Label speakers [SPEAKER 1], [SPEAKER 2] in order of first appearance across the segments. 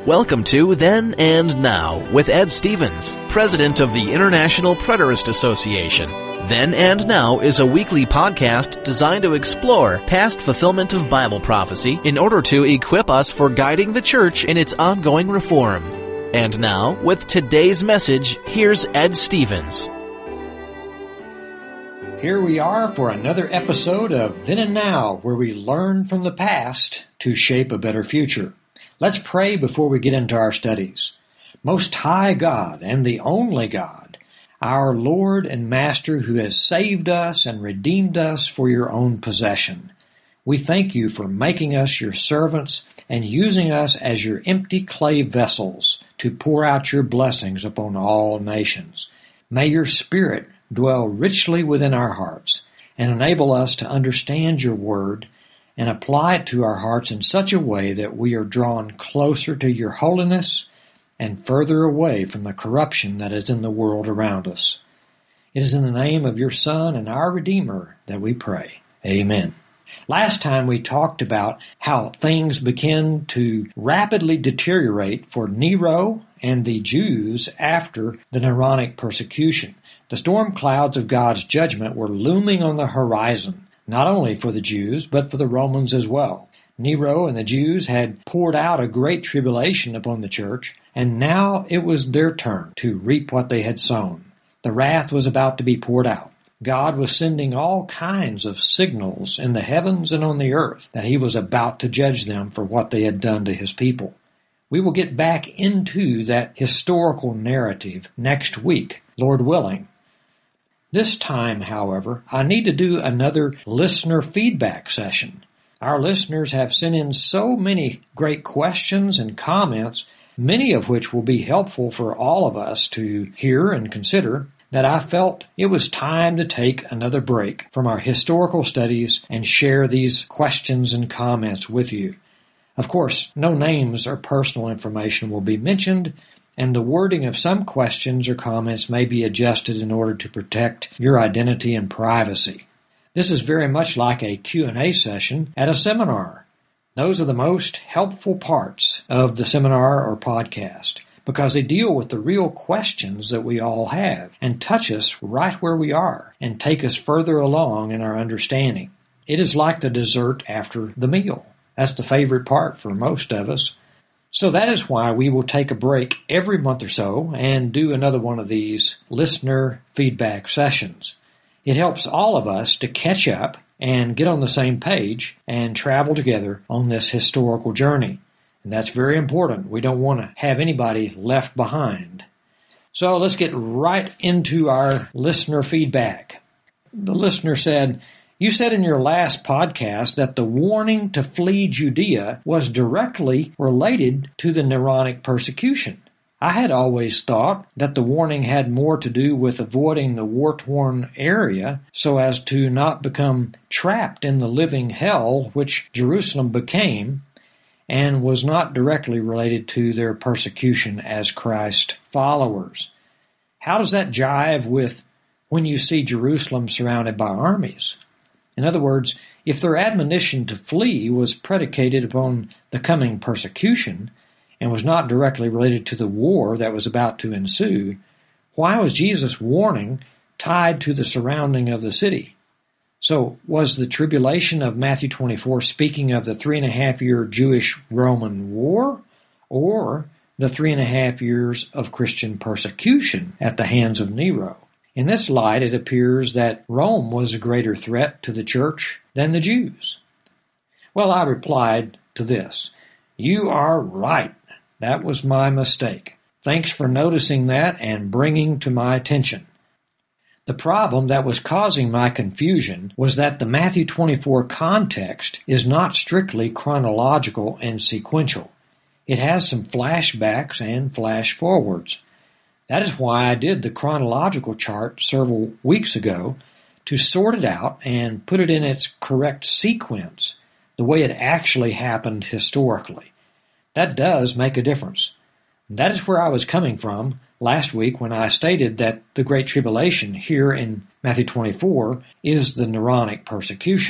[SPEAKER 1] Welcome to Then and Now with Ed Stevens, President of the International Preterist Association. Then and Now is a weekly podcast designed to explore past fulfillment of Bible prophecy in order to equip us for guiding the church in its ongoing reform. And now, with today's message, here's Ed Stevens.
[SPEAKER 2] Here we are for another episode of Then and Now, where we learn from the past to shape a better future. Let's pray before we get into our studies. Most High God and the only God, our Lord and Master who has saved us and redeemed us for your own possession. We thank you for making us your servants and using us as your empty clay vessels to pour out your blessings upon all nations. May your Spirit dwell richly within our hearts and enable us to understand your word and apply it to our hearts in such a way that we are drawn closer to your holiness and further away from the corruption that is in the world around us. It is in the name of your Son and our Redeemer that we pray. Amen. Last time we talked about how things began to rapidly deteriorate for Nero and the Jews after the Neronic persecution. The storm clouds of God's judgment were looming on the horizon, not only for the Jews, but for the Romans as well. Nero and the Jews had poured out a great tribulation upon the church, and now it was their turn to reap what they had sown. The wrath was about to be poured out. God was sending all kinds of signals in the heavens and on the earth that he was about to judge them for what they had done to his people. We will get back into that historical narrative next week, Lord willing. This time, however, I need to do another listener feedback session. Our listeners have sent in so many great questions and comments, many of which will be helpful for all of us to hear and consider, that I felt it was time to take another break from our historical studies and share these questions and comments with you. Of course, no names or personal information will be mentioned, and the wording of some questions or comments may be adjusted in order to protect your identity and privacy. This is very much like a Q&A session at a seminar. Those are the most helpful parts of the seminar or podcast because they deal with the real questions that we all have and touch us right where we are and take us further along in our understanding. It is like the dessert after the meal. That's the favorite part for most of us. So that is why we will take a break every month or so and do another one of these listener feedback sessions. It helps all of us to catch up and get on the same page and travel together on this historical journey. And that's very important. We don't want to have anybody left behind. So let's get right into our listener feedback. The listener said, "You said in your last podcast that the warning to flee Judea was directly related to the Neronic persecution. I had always thought that the warning had more to do with avoiding the war-torn area so as to not become trapped in the living hell which Jerusalem became, and was not directly related to their persecution as Christ followers. How does that jive with when you see Jerusalem surrounded by armies? In other words, if their admonition to flee was predicated upon the coming persecution and was not directly related to the war that was about to ensue, why was Jesus' warning tied to the surrounding of the city? So was the tribulation of Matthew 24 speaking of the 3.5-year Jewish-Roman war or the 3.5 years of Christian persecution at the hands of Nero? In this light, it appears that Rome was a greater threat to the church than the Jews. Well, I replied to this, "You are right. That was my mistake. Thanks for noticing that and bringing to my attention." The problem that was causing my confusion was that the Matthew 24 context is not strictly chronological and sequential. It has some flashbacks and flash forwards. That is why I did the chronological chart several weeks ago to sort it out and put it in its correct sequence, the way it actually happened historically. That does make a difference. That is where I was coming from last week when I stated that the Great Tribulation here in Matthew 24 is the Neronic persecution.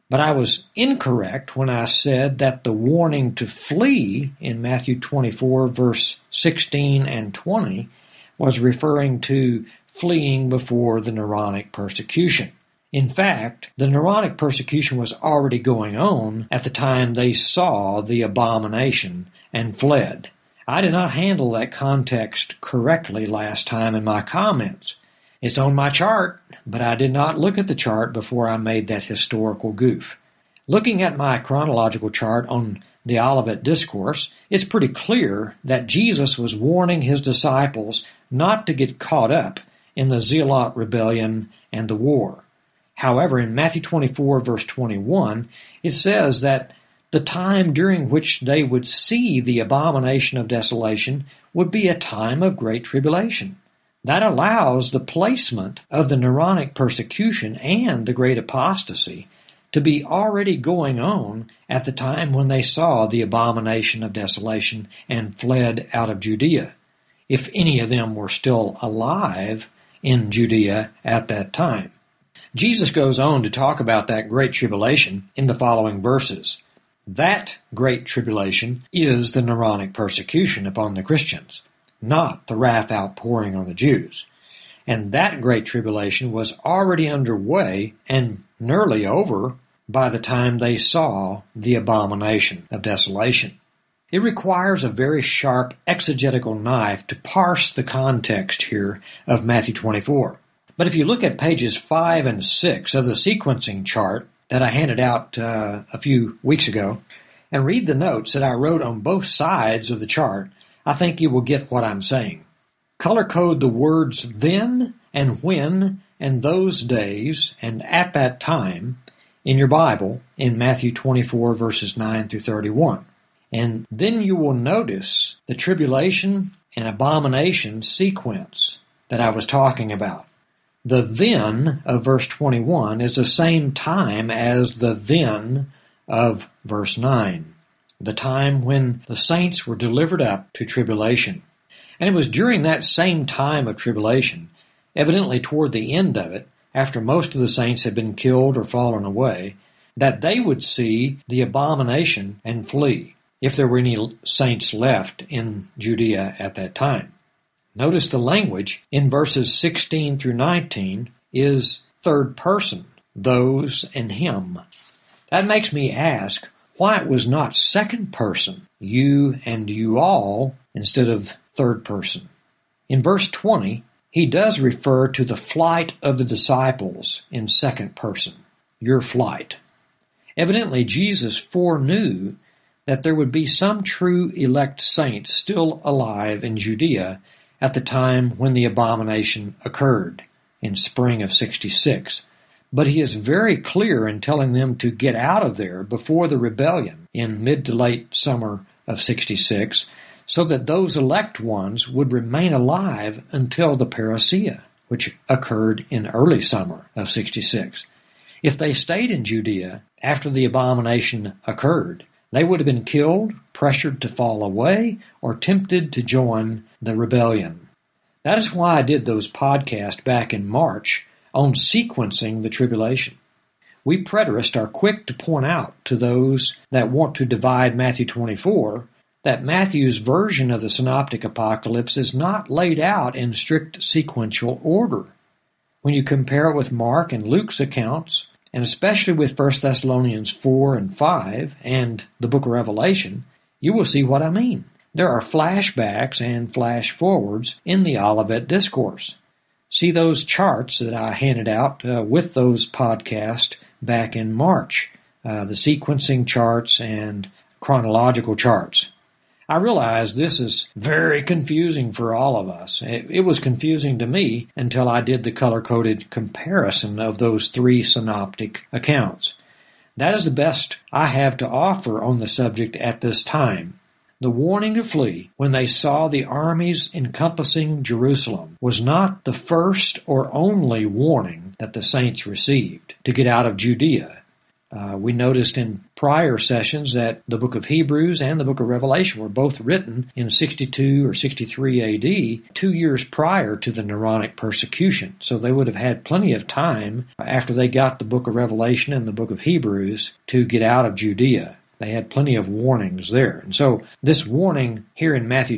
[SPEAKER 2] But I was incorrect when I said that the warning to flee in Matthew 24, verse 16 and 20 was referring to fleeing before the Neronic persecution. In fact, the Neronic persecution was already going on at the time they saw the abomination and fled. I did not handle that context correctly last time in my comments. It's on my chart, but I did not look at the chart before I made that historical goof. Looking at my chronological chart on the Olivet Discourse, it's pretty clear that Jesus was warning his disciples not to get caught up in the Zealot rebellion and the war. However, in Matthew 24, verse 21, it says that the time during which they would see the abomination of desolation would be a time of great tribulation. That allows the placement of the Neronic persecution and the great apostasy to be already going on at the time when they saw the abomination of desolation and fled out of Judea, if any of them were still alive in Judea at that time. Jesus goes on to talk about that great tribulation in the following verses. That great tribulation is the Neronic persecution upon the Christians, not the wrath outpouring on the Jews. And that great tribulation was already underway and nearly over by the time they saw the abomination of desolation. It requires a very sharp exegetical knife to parse the context here of Matthew 24. But if you look at pages 5 and 6 of the sequencing chart that I handed out a few weeks ago, and read the notes that I wrote on both sides of the chart, I think you will get what I'm saying. Color code the words then and when and those days and at that time in your Bible in Matthew 24 verses 9 through 31. And then you will notice the tribulation and abomination sequence that I was talking about. The then of verse 21 is the same time as the then of verse 9, the time when the saints were delivered up to tribulation. And it was during that same time of tribulation, evidently toward the end of it, after most of the saints had been killed or fallen away, that they would see the abomination and flee, if there were any saints left in Judea at that time. Notice the language in verses 16 through 19 is third person, those and him. That makes me ask why it was not second person, you and you all, instead of third person. In verse 20, he does refer to the flight of the disciples in second person, your flight. Evidently, Jesus foreknew that there would be some true elect saints still alive in Judea at the time when the abomination occurred, in spring of 66. But he is very clear in telling them to get out of there before the rebellion in mid to late summer of 66, so that those elect ones would remain alive until the parousia, which occurred in early summer of 66. If they stayed in Judea after the abomination occurred, they would have been killed, pressured to fall away, or tempted to join the rebellion. That is why I did those podcasts back in March on sequencing the tribulation. We preterists are quick to point out to those that want to divide Matthew 24 that Matthew's version of the synoptic apocalypse is not laid out in strict sequential order. When you compare it with Mark and Luke's accounts, and especially with 1 Thessalonians 4 and 5 and the book of Revelation, you will see what I mean. There are flashbacks and flash forwards in the Olivet Discourse. See those charts that I handed out with those podcasts back in March, the sequencing charts and chronological charts. I realize this is very confusing for all of us. It was confusing to me until I did the color-coded comparison of those three synoptic accounts. That is the best I have to offer on the subject at this time. The warning to flee when they saw the armies encompassing Jerusalem was not the first or only warning that the saints received to get out of Judea. We noticed in prior sessions that the book of Hebrews and the book of Revelation were both written in 62 or 63 AD, 2 years prior to the Neronic persecution. So they would have had plenty of time after they got the book of Revelation and the book of Hebrews to get out of Judea. They had plenty of warnings there. And so this warning here in Matthew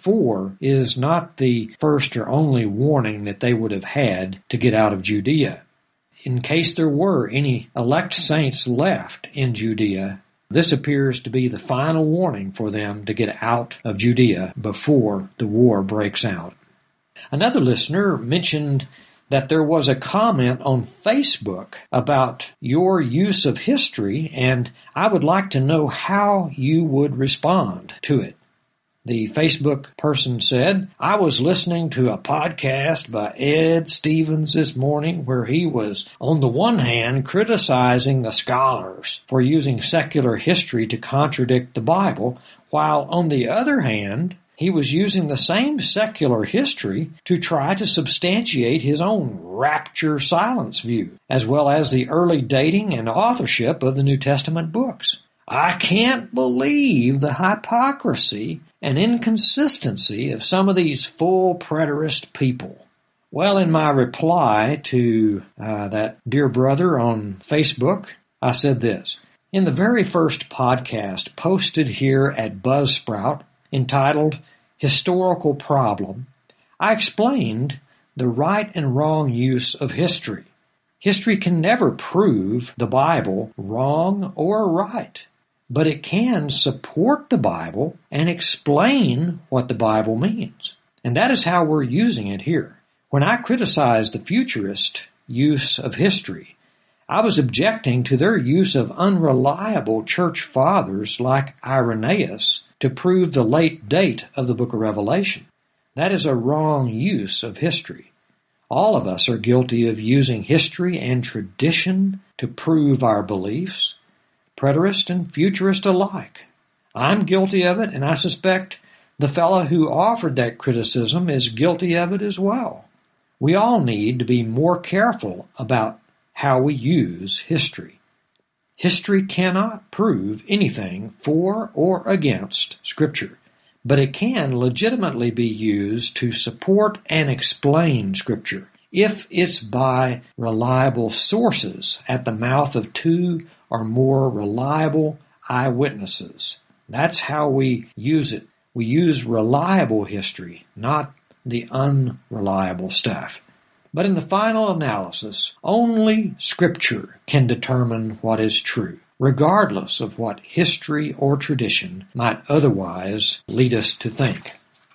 [SPEAKER 2] 24 is not the first or only warning that they would have had to get out of Judea. In case there were any elect saints left in Judea, this appears to be the final warning for them to get out of Judea before the war breaks out. Another listener mentioned that there was a comment on Facebook about your use of history, and I would like to know how you would respond to it. The Facebook person said, I was listening to a podcast by Ed Stevens this morning where he was, on the one hand, criticizing the scholars for using secular history to contradict the Bible, while on the other hand, he was using the same secular history to try to substantiate his own rapture silence view, as well as the early dating and authorship of the New Testament books. I can't believe the hypocrisy and inconsistency of some of these full preterist people. Well, in my reply to that dear brother on Facebook, I said this. In the very first podcast posted here at Buzzsprout, entitled Historical Problem, I explained the right and wrong use of history. History can never prove the Bible wrong or right, but it can support the Bible and explain what the Bible means. And that is how we're using it here. When I criticized the futurist use of history, I was objecting to their use of unreliable church fathers like Irenaeus to prove the late date of the book of Revelation. That is a wrong use of history. All of us are guilty of using history and tradition to prove our beliefs, preterist and futurist alike. I'm guilty of it, and I suspect the fellow who offered that criticism is guilty of it as well. We all need to be more careful about how we use history. History cannot prove anything for or against Scripture, but it can legitimately be used to support and explain Scripture if it's by reliable sources at the mouth of 2 or more reliable eyewitnesses. That's how we use it. We use reliable history, not the unreliable stuff. But in the final analysis, only Scripture can determine what is true, regardless of what history or tradition might otherwise lead us to think.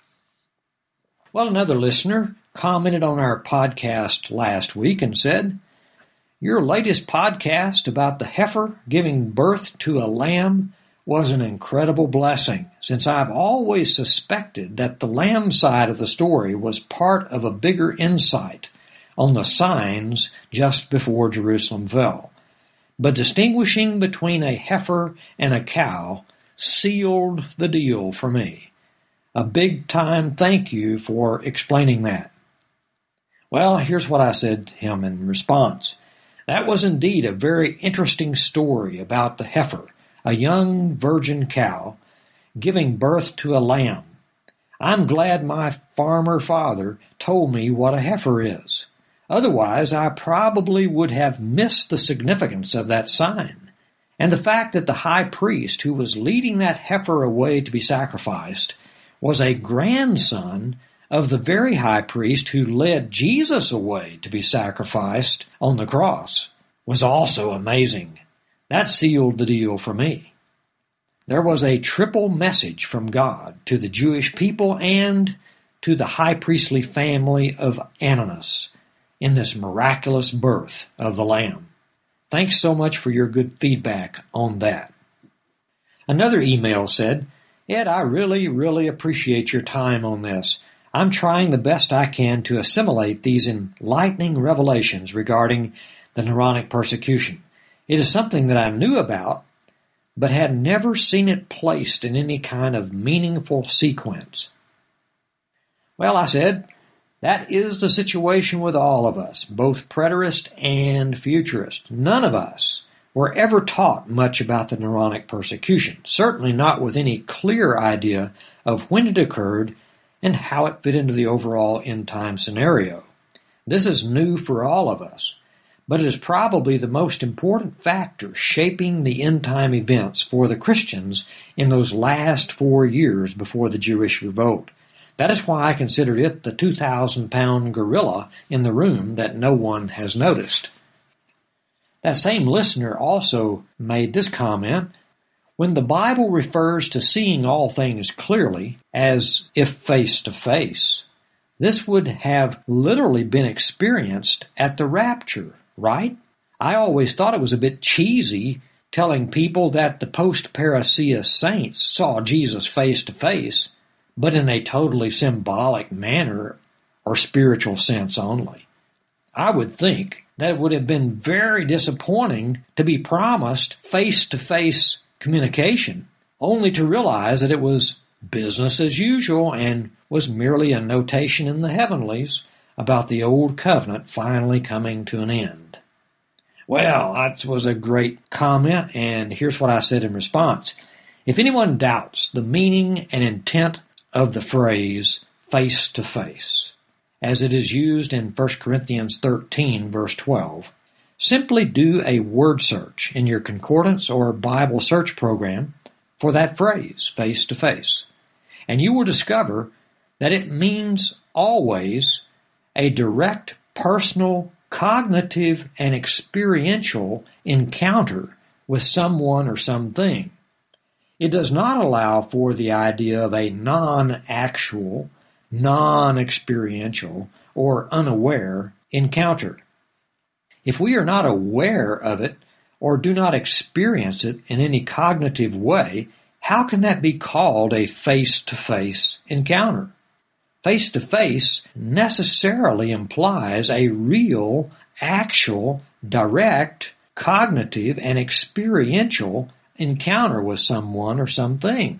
[SPEAKER 2] Well, another listener commented on our podcast last week and said, your latest podcast about the heifer giving birth to a lamb was an incredible blessing, since I've always suspected that the lamb side of the story was part of a bigger insight on the signs just before Jerusalem fell. But distinguishing between a heifer and a cow sealed the deal for me. A big-time thank you for explaining that. Well, here's what I said to him in response. That was indeed a very interesting story about the heifer, a young virgin cow, giving birth to a lamb. I'm glad my farmer father told me what a heifer is. Otherwise, I probably would have missed the significance of that sign, and the fact that the high priest who was leading that heifer away to be sacrificed was a grandson of the very high priest who led Jesus away to be sacrificed on the cross was also amazing. That sealed the deal for me. There was a triple message from God to the Jewish people and to the high priestly family of Ananias in this miraculous birth of the Lamb. Thanks so much for your good feedback on that. Another email said, Ed, I really appreciate your time on this. I'm trying the best I can to assimilate these enlightening revelations regarding the Neronic persecution. It is something that I knew about, but had never seen it placed in any kind of meaningful sequence. Well, I said, that is the situation with all of us, both preterist and futurist. None of us were ever taught much about the Neronic persecution, certainly not with any clear idea of when it occurred and how it fit into the overall end-time scenario. This is new for all of us, but it is probably the most important factor shaping the end-time events for the Christians in those last 4 years before the Jewish revolt. That is why I consider it the 2,000-pound gorilla in the room that no one has noticed. That same listener also made this comment: when the Bible refers to seeing all things clearly, as if face to face, this would have literally been experienced at the rapture, right? I always thought it was a bit cheesy telling people that the post-parousia saints saw Jesus face to face, but in a totally symbolic manner or spiritual sense only. I would think that it would have been very disappointing to be promised face-to-face communication, only to realize that it was business as usual and was merely a notation in the heavenlies about the old covenant finally coming to an end. Well, that was a great comment, and here's what I said in response. If anyone doubts the meaning and intent of the phrase face-to-face, as it is used in 1 Corinthians 13, verse 12, simply do a word search in your concordance or Bible search program for that phrase, face-to-face, and you will discover that it means always a direct, personal, cognitive, and experiential encounter with someone or something. It does not allow for the idea of a non-actual, non-experiential, or unaware encounter. If we are not aware of it or do not experience it in any cognitive way, how can that be called a face-to-face encounter? Face-to-face necessarily implies a real, actual, direct, cognitive, and experiential encounter with someone or something.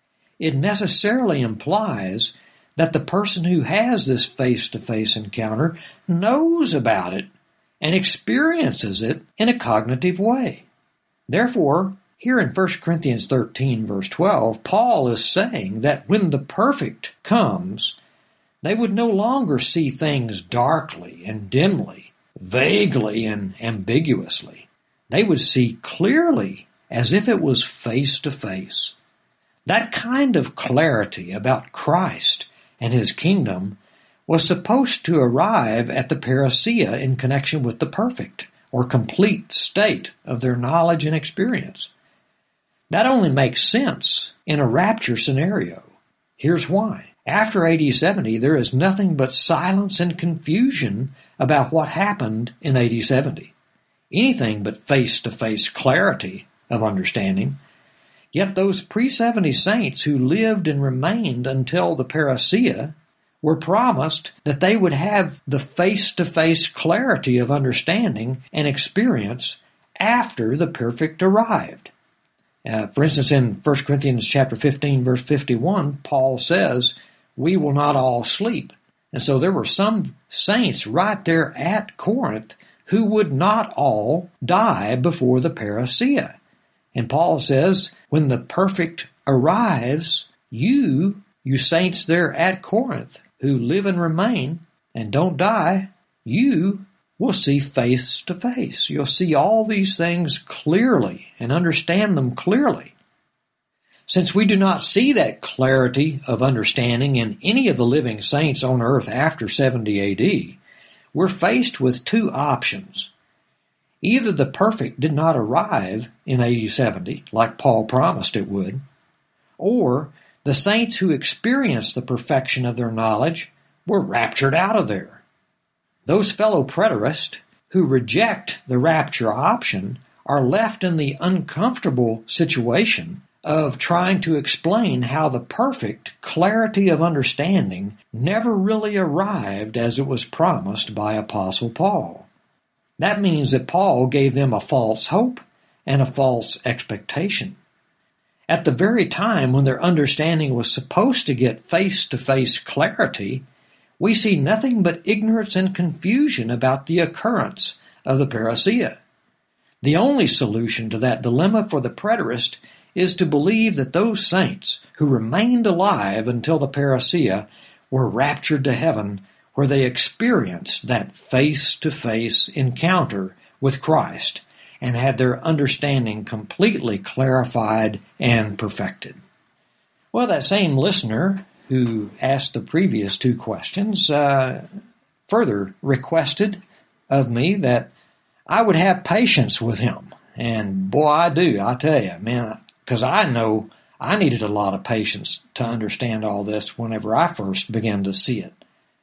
[SPEAKER 2] It necessarily implies that the person who has this face-to-face encounter knows about it and experiences it in a cognitive way. Therefore, here in 1 Corinthians 13, verse 12, Paul is saying that when the perfect comes, they would no longer see things darkly and dimly, vaguely and ambiguously. They would see clearly, as if it was face-to-face. That kind of clarity about Christ and his kingdom was supposed to arrive at the parousia in connection with the perfect or complete state of their knowledge and experience. That only makes sense in a rapture scenario. Here's why. After AD 70, there is nothing but silence and confusion about what happened in AD 70. Anything but face-to-face clarity of understanding. Yet those pre-70 saints who lived and remained until the parousia were promised that they would have the face-to-face clarity of understanding and experience after the perfect arrived. For instance, in 1 Corinthians chapter 15, verse 51, Paul says, "We will not all sleep." And so there were some saints right there at Corinth who would not all die before the parousia. And Paul says, when the perfect arrives, you saints there at Corinth who live and remain and don't die, you will see face to face. You'll see all these things clearly and understand them clearly. Since we do not see that clarity of understanding in any of the living saints on earth after 70 AD, we're faced with two options. Either the perfect did not arrive in AD 70, like Paul promised it would, or the saints who experienced the perfection of their knowledge were raptured out of there. Those fellow preterists who reject the rapture option are left in the uncomfortable situation of trying to explain how the perfect clarity of understanding never really arrived as it was promised by Apostle Paul. That means that Paul gave them a false hope and a false expectation. At the very time when their understanding was supposed to get face-to-face clarity, we see nothing but ignorance and confusion about the occurrence of the parousia. The only solution to that dilemma for the preterist is to believe that those saints who remained alive until the parousia were raptured to heaven, where they experienced that face-to-face encounter with Christ and had their understanding completely clarified and perfected. Well, that same listener who asked the previous two questions further requested of me that I would have patience with him. And boy, I do, I tell you, man, because I know I needed a lot of patience to understand all this whenever I first began to see it.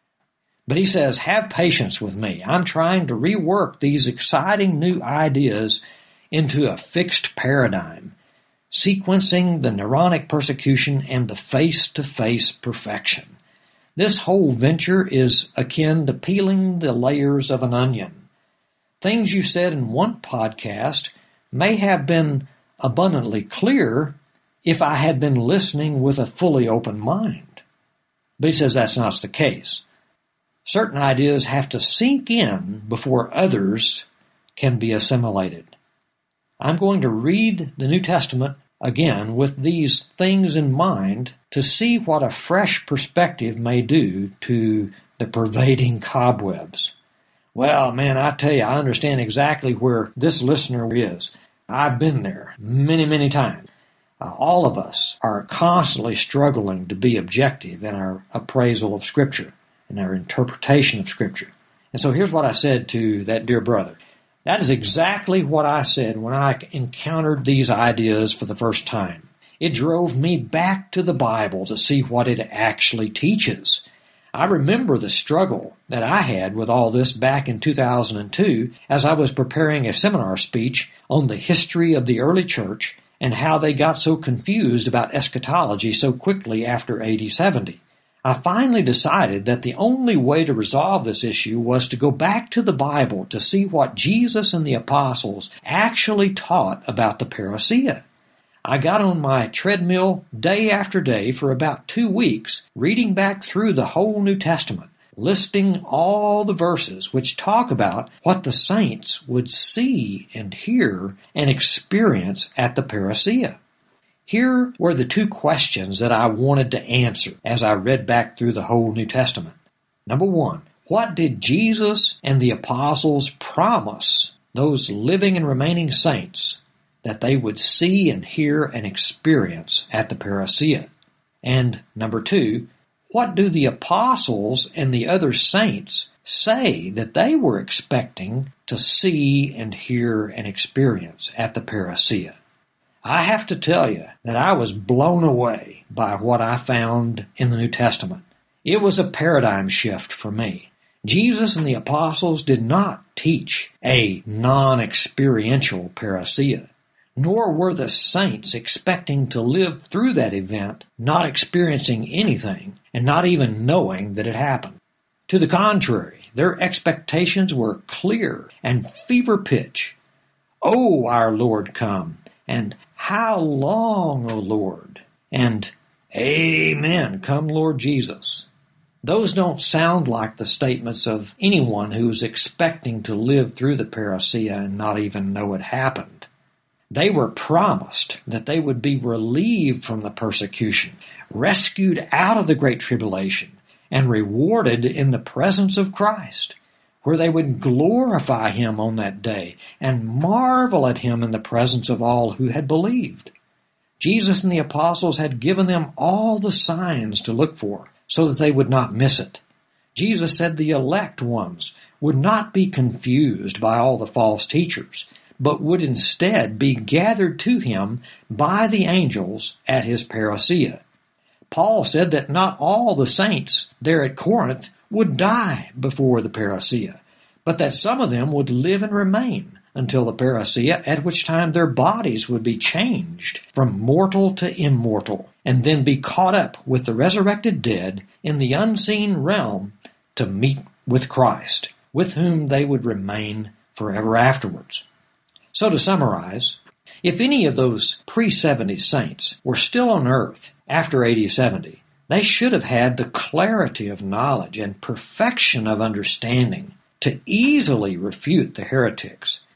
[SPEAKER 2] But he says, have patience with me. I'm trying to rework these exciting new ideas into a fixed paradigm, sequencing the neuronic persecution and the face-to-face perfection. This whole venture is akin to peeling the layers of an onion. Things you said in one podcast may have been abundantly clear if I had been listening with a fully open mind. But he says that's not the case. Certain ideas have to sink in before others can be assimilated. I'm going to read the New Testament again with these things in mind to see what a fresh perspective may do to the pervading cobwebs. Well, man, I tell you, I understand exactly where this listener is. I've been there many, many times. All of us are constantly struggling to be objective in our appraisal of Scripture and our interpretation of Scripture. And so here's what I said to that dear brother. That is exactly what I said when I encountered these ideas for the first time. It drove me back to the Bible to see what it actually teaches. I remember the struggle that I had with all this back in 2002 as I was preparing a seminar speech on the history of the early church and how they got so confused about eschatology so quickly after AD 70. I finally decided that the only way to resolve this issue was to go back to the Bible to see what Jesus and the apostles actually taught about the parousia. I got on my treadmill day after day for about 2 weeks, reading back through the whole New Testament, listing all the verses which talk about what the saints would see and hear and experience at the parousia. Here were the 2 questions that I wanted to answer as I read back through the whole New Testament. Number 1, what did Jesus and the apostles promise those living and remaining saints that they would see and hear and experience at the parousia? And number 2, what do the apostles and the other saints say that they were expecting to see and hear and experience at the parousia? I have to tell you that I was blown away by what I found in the New Testament. It was a paradigm shift for me. Jesus and the apostles did not teach a non-experiential parousia, nor were the saints expecting to live through that event, not experiencing anything and not even knowing that it happened. To the contrary, their expectations were clear and fever pitch. "Oh, our Lord, come," and "How long, O Lord?" and "Amen, come Lord Jesus." Those don't sound like the statements of anyone who's expecting to live through the parousia and not even know it happened. They were promised that they would be relieved from the persecution, rescued out of the Great Tribulation, and rewarded in the presence of Christ, where they would glorify Him on that day and marvel at Him in the presence of all who had believed. Jesus and the apostles had given them all the signs to look for so that they would not miss it. Jesus said the elect ones would not be confused by all the false teachers, but would instead be gathered to Him by the angels at His parousia. Paul said that not all the saints there at Corinth would die before the parousia, but that some of them would live and remain until the parousia, at which time their bodies would be changed from mortal to immortal, and then be caught up with the resurrected dead in the unseen realm to meet with Christ, with whom they would remain forever afterwards. So to summarize, if any of those pre-70 saints were still on earth after AD 70, they should have had the clarity of knowledge and perfection of understanding to easily refute the heretics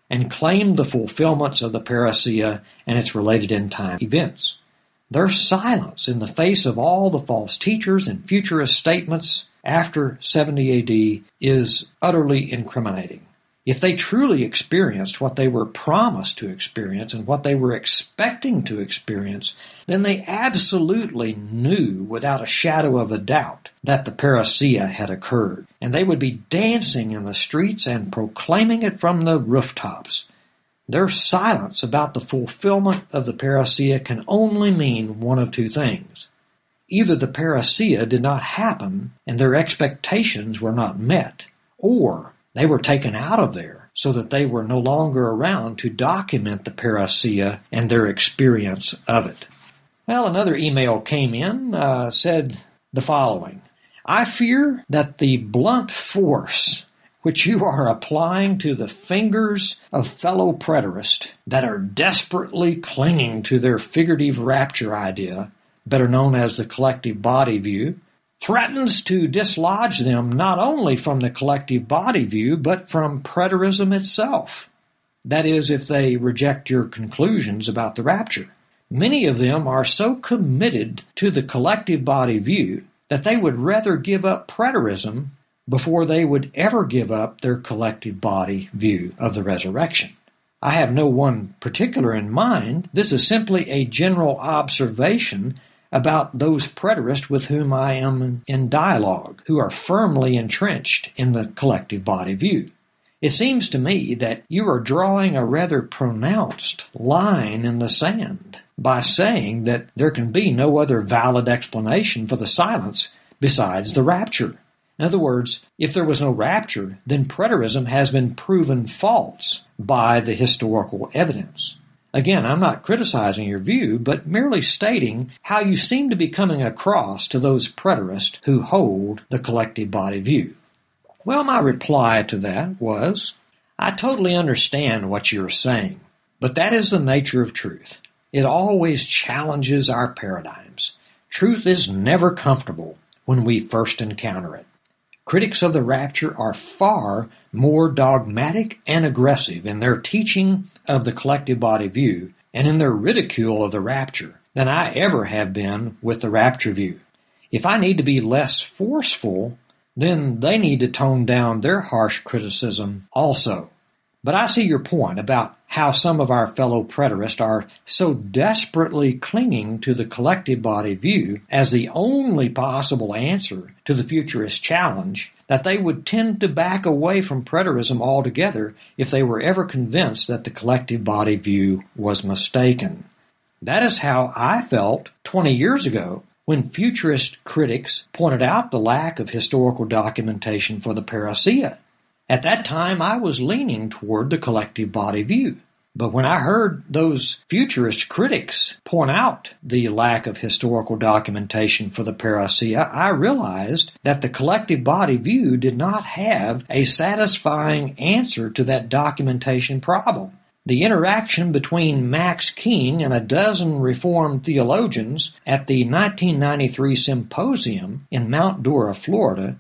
[SPEAKER 2] and claimed the fulfillments of the parousia and its related end-time events. Their silence in the face of all the false teachers and futurist statements after 70 AD is utterly incriminating. If they truly experienced what they were promised to experience and what they were expecting to experience, then they absolutely knew without a shadow of a doubt that the parousia had occurred, and they would be dancing in the streets and proclaiming it from the rooftops. Their silence about the fulfillment of the parousia can only mean one of two things. Either the parousia did not happen and their expectations were not met, or they were taken out of there so that they were no longer around to document the parousia and their experience of it. Well, another email came in, said the following: I fear that the blunt force which you are applying to the fingers of fellow preterists that are desperately clinging to their figurative rapture idea, better known as the collective body view, threatens to dislodge them not only from the collective body view, but from preterism itself. That is, if they reject your conclusions about the rapture. Many of them are so committed to the collective body view that they would rather give up preterism before they would ever give up their collective body view of the resurrection. I have no one particular in mind. This is simply a general observation about those preterists with whom I am in dialogue, who are firmly entrenched in the collective body view. It seems to me that you are drawing a rather pronounced line in the sand by saying that there can be no other valid explanation for the silence besides the rapture. In other words, if there was no rapture, then preterism has been proven false by the historical evidence. Again, I'm not criticizing your view, but merely stating how you seem to be coming across to those preterists who hold the collective body view. Well, my reply to that was, I totally understand what you're saying, but that is the nature of truth. It always challenges our paradigms. Truth is never comfortable when we first encounter it. Critics of the rapture are far more dogmatic and aggressive in their teaching of the collective body view and in their ridicule of the rapture than I ever have been with the rapture view. If I need to be less forceful, then they need to tone down their harsh criticism also. But I see your point about how some of our fellow preterists are so desperately clinging to the collective body view as the only possible answer to the futurist challenge that they would tend to back away from preterism altogether if they were ever convinced that the collective body view was mistaken. That is how I felt 20 years ago when futurist critics pointed out the lack of historical documentation for the parousia. At that time, I was leaning toward the collective body view. But when I heard those futurist critics point out the lack of historical documentation for the parousia, I realized that the collective body view did not have a satisfying answer to that documentation problem. The interaction between Max King and a dozen Reformed theologians at the 1993 symposium in Mount Dora, Florida,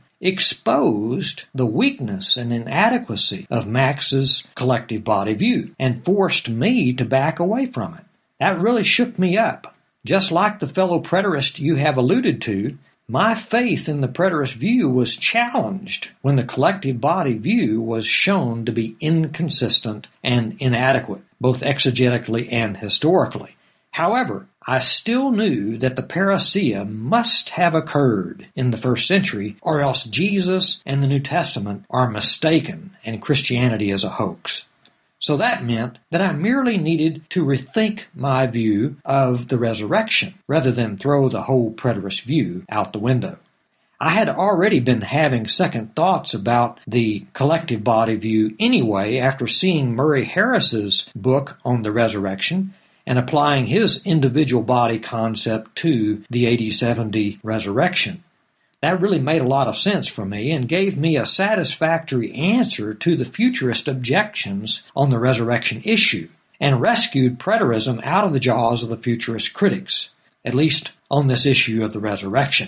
[SPEAKER 2] exposed the weakness and inadequacy of Max's collective body view and forced me to back away from it. That really shook me up. Just like the fellow preterist you have alluded to, my faith in the preterist view was challenged when the collective body view was shown to be inconsistent and inadequate, both exegetically and historically. However, I still knew that the parousia must have occurred in the first century, or else Jesus and the New Testament are mistaken and Christianity is a hoax. So that meant that I merely needed to rethink my view of the resurrection, rather than throw the whole preterist view out the window. I had already been having second thoughts about the collective body view anyway after seeing Murray Harris's book on the resurrection, and applying his individual body concept to the AD 70 resurrection. That really made a lot of sense for me and gave me a satisfactory answer to the futurist objections on the resurrection issue, and rescued preterism out of the jaws of the futurist critics, at least on this issue of the resurrection.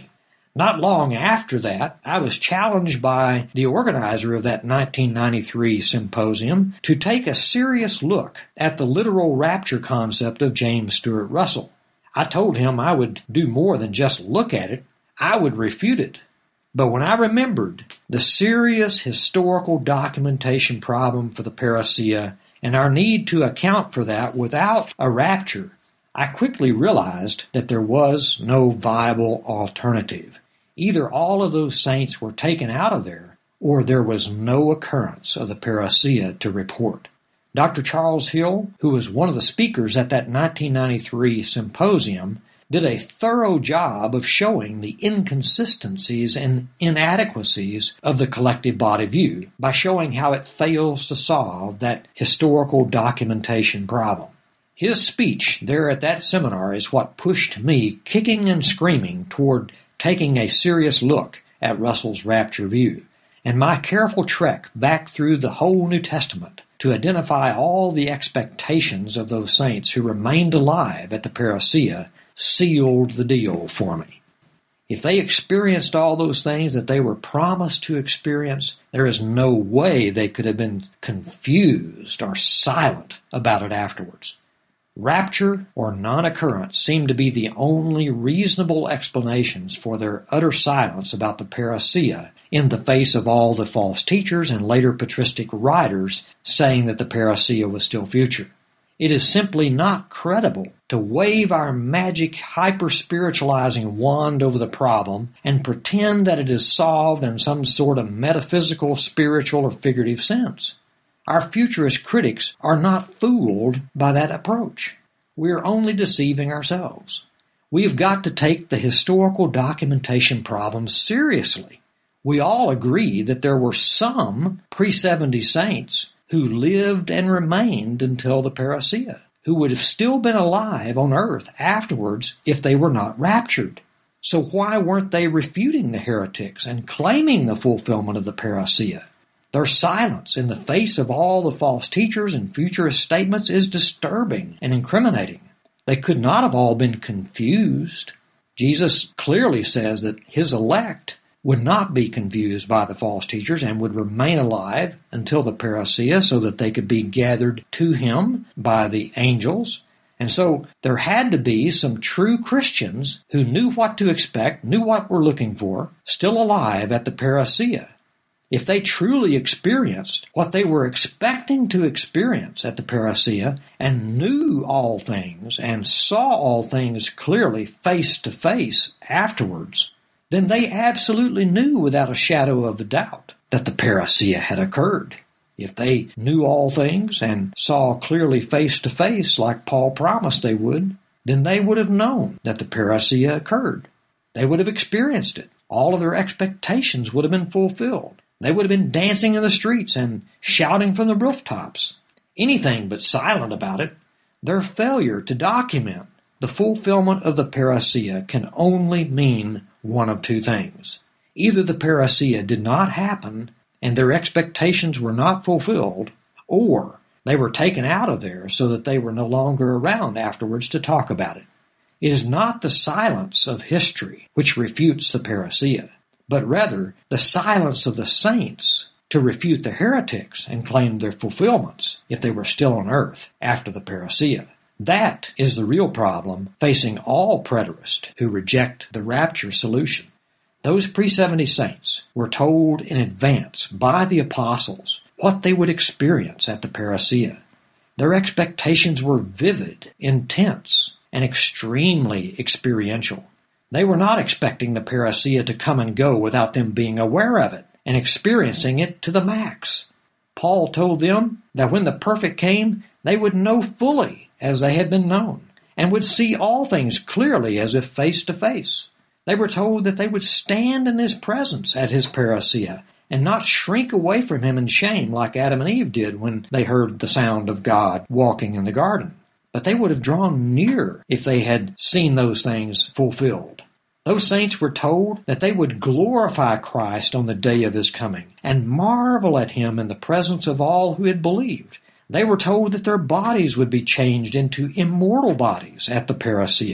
[SPEAKER 2] Not long after that, I was challenged by the organizer of that 1993 symposium to take a serious look at the literal rapture concept of James Stuart Russell. I told him I would do more than just look at it. I would refute it. But when I remembered the serious historical documentation problem for the parousia and our need to account for that without a rapture, I quickly realized that there was no viable alternative. Either all of those saints were taken out of there, or there was no occurrence of the parousia to report. Dr. Charles Hill, who was one of the speakers at that 1993 symposium, did a thorough job of showing the inconsistencies and inadequacies of the collective body view by showing how it fails to solve that historical documentation problem. His speech there at that seminar is what pushed me kicking and screaming toward taking a serious look at Russell's rapture view, and my careful trek back through the whole New Testament to identify all the expectations of those saints who remained alive at the parousia sealed the deal for me. If they experienced all those things that they were promised to experience, there is no way they could have been confused or silent about it afterwards. Rapture or non-occurrence seem to be the only reasonable explanations for their utter silence about the parousia in the face of all the false teachers and later patristic writers saying that the parousia was still future. It is simply not credible to wave our magic hyper-spiritualizing wand over the problem and pretend that it is solved in some sort of metaphysical, spiritual, or figurative sense. Our futurist critics are not fooled by that approach. We are only deceiving ourselves. We have got to take the historical documentation problem seriously. We all agree that there were some pre-70 saints who lived and remained until the parousia, who would have still been alive on earth afterwards if they were not raptured. So why weren't they refuting the heretics and claiming the fulfillment of the parousia? Their silence in the face of all the false teachers and futurist statements is disturbing and incriminating. They could not have all been confused. Jesus clearly says that his elect would not be confused by the false teachers and would remain alive until the parousia so that they could be gathered to him by the angels. And so there had to be some true Christians who knew what to expect, knew what we're looking for, still alive at the parousia. If they truly experienced what they were expecting to experience at the parousia and knew all things and saw all things clearly face to face afterwards, then they absolutely knew without a shadow of a doubt that the parousia had occurred. If they knew all things and saw clearly face to face like Paul promised they would, then they would have known that the parousia occurred. They would have experienced it. All of their expectations would have been fulfilled. They would have been dancing in the streets and shouting from the rooftops. Anything but silent about it. Their failure to document the fulfillment of the parousia can only mean one of two things. Either the parousia did not happen and their expectations were not fulfilled, or they were taken out of there so that they were no longer around afterwards to talk about it. It is not the silence of history which refutes the parousia, but rather the silence of the saints to refute the heretics and claim their fulfillments if they were still on earth after the parousia. That is the real problem facing all preterists who reject the rapture solution. Those pre-70 saints were told in advance by the apostles what they would experience at the parousia. Their expectations were vivid, intense, and extremely experiential. They were not expecting the parousia to come and go without them being aware of it and experiencing it to the max. Paul told them that when the perfect came, they would know fully as they had been known, and would see all things clearly as if face to face. They were told that they would stand in his presence at his parousia and not shrink away from him in shame like Adam and Eve did when they heard the sound of God walking in the garden. But they would have drawn near if they had seen those things fulfilled. Those saints were told that they would glorify Christ on the day of his coming and marvel at him in the presence of all who had believed. They were told that their bodies would be changed into immortal bodies at the parousia.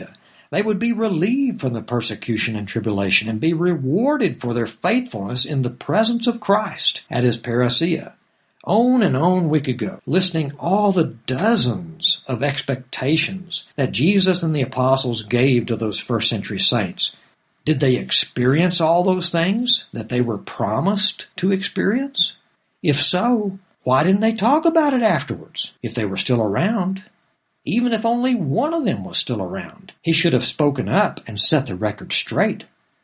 [SPEAKER 2] They would be relieved from the persecution and tribulation and be rewarded for their faithfulness in the presence of Christ at his parousia. On and on we could go, listing all the dozens of expectations that Jesus and the apostles gave to those first century saints. Did they experience all those things that they were promised to experience? If so, why didn't they talk about it afterwards, if they were still around? Even if only one of them was still around, he should have spoken up and set the record straight.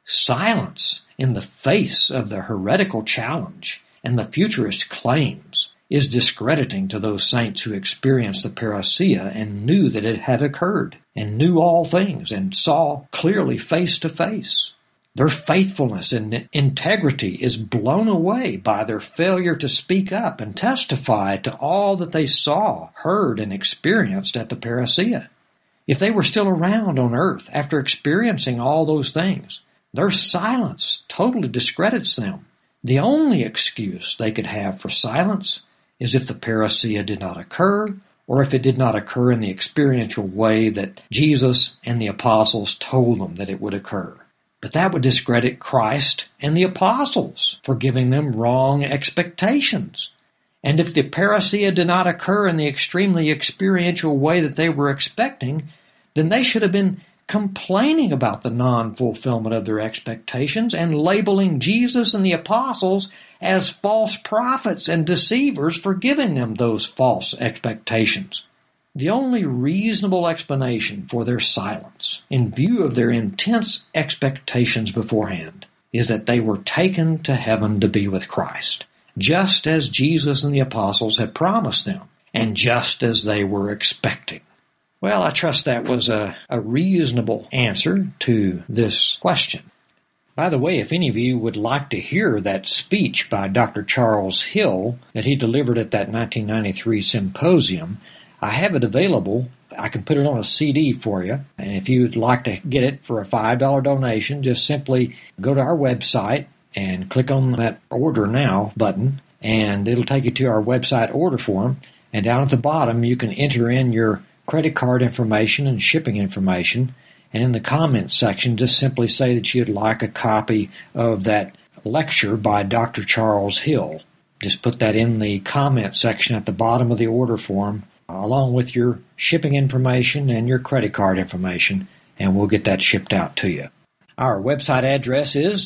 [SPEAKER 2] Silence in the face of the heretical challenge and the futurist claims is discrediting to those saints who experienced the parousia and knew that it had occurred, and knew all things, and saw clearly face to face. Their faithfulness and integrity is blown away by their failure to speak up and testify to all that they saw, heard, and experienced at the parousia. If they were still around on earth after experiencing all those things, their silence totally discredits them. The only excuse they could have for silence is if the parousia did not occur, or if it did not occur in the experiential way that Jesus and the apostles told them that it would occur. But that would discredit Christ and the apostles for giving them wrong expectations. And if the parousia did not occur in the extremely experiential way that they were expecting, then they should have been complaining about the non-fulfillment of their expectations and labeling Jesus and the apostles as false prophets and deceivers for giving them those false expectations. The only reasonable explanation for their silence, in view of their intense expectations beforehand, is that they were taken to heaven to be with Christ, just as Jesus and the apostles had promised them, and just as they were expecting. Well, I trust that was a reasonable answer to this question. By the way, if any of you would like to hear that speech by Dr. Charles Hill that he delivered at that 1993 symposium, I have it available. I can put it on a CD for you. And if you'd like to get it for a $5 donation, just simply go to our website and click on that Order Now button, and it'll take you to our website order form. And down at the bottom, you can enter in your credit card information and shipping information. And in the comments section, just simply say that you'd like a copy of that lecture by Dr. Charles Hill. Just put that in the comment section at the bottom of the order form, along with your shipping information and your credit card information, and we'll get that shipped out to you. Our website address is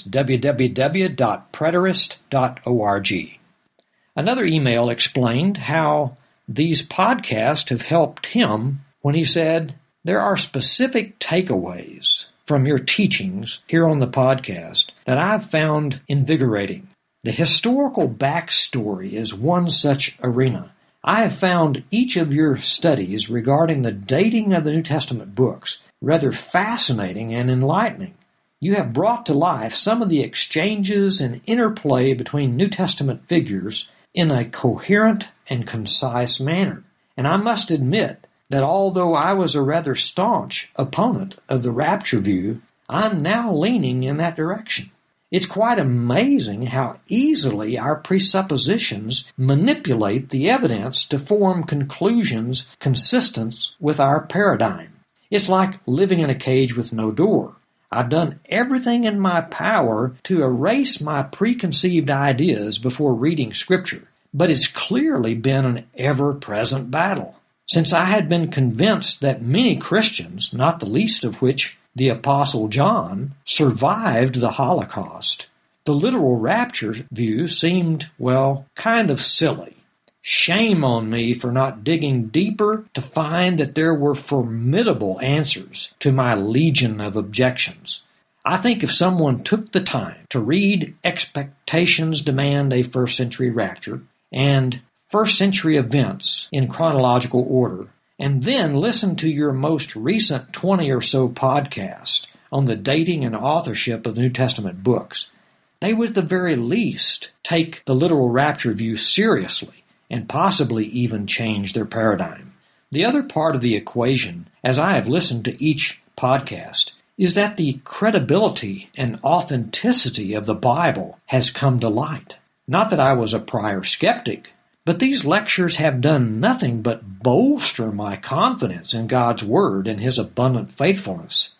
[SPEAKER 2] www.preterist.org. Another email explained how these podcasts have helped him when he said, "There are specific takeaways from your teachings here on the podcast that I've found invigorating. The historical backstory is one such arena. I have found each of your studies regarding the dating of the New Testament books rather fascinating and enlightening. You have brought to life some of the exchanges and interplay between New Testament figures in a coherent and concise manner. And I must admit that although I was a rather staunch opponent of the rapture view, I'm now leaning in that direction. It's quite amazing how easily our presuppositions manipulate the evidence to form conclusions consistent with our paradigm. It's like living in a cage with no door. I've done everything in my power to erase my preconceived ideas before reading Scripture, but it's clearly been an ever-present battle. Since I had been convinced that many Christians, not the least of which the Apostle John, survived the Holocaust, the literal rapture view seemed, kind of silly. Shame on me for not digging deeper to find that there were formidable answers to my legion of objections. I think if someone took the time to read Expectations Demand a First Century Rapture and First Century Events in chronological order, and then listen to your most recent 20 or so podcasts on the dating and authorship of the New Testament books, they would at the very least take the literal rapture view seriously and possibly even change their paradigm. The other part of the equation, as I have listened to each podcast, is that the credibility and authenticity of the Bible has come to light. Not that I was a prior skeptic, but these lectures have done nothing but bolster my confidence in God's Word and His abundant faithfulness.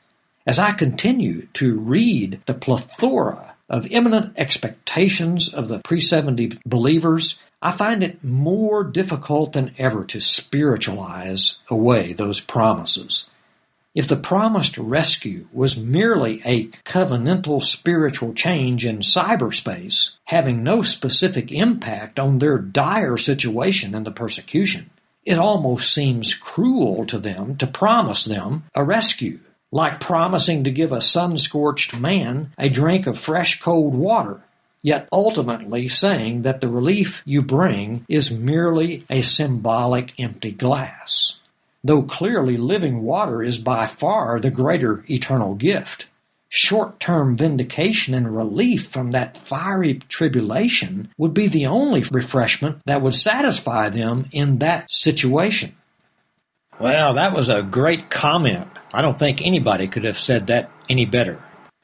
[SPEAKER 2] As I continue to read the plethora of imminent expectations of the pre-70 believers, I find it more difficult than ever to spiritualize away those promises. If the promised rescue was merely a covenantal spiritual change in cyberspace, having no specific impact on their dire situation in the persecution, it almost seems cruel to them to promise them a rescue, like promising to give a sun-scorched man a drink of fresh cold water, yet ultimately saying that the relief you bring is merely a symbolic empty glass. Though clearly living water is by far the greater eternal gift, short-term vindication and relief from that fiery tribulation would be the only refreshment that would satisfy them in that situation. Well, that was a great comment. I don't think anybody could have said that any better.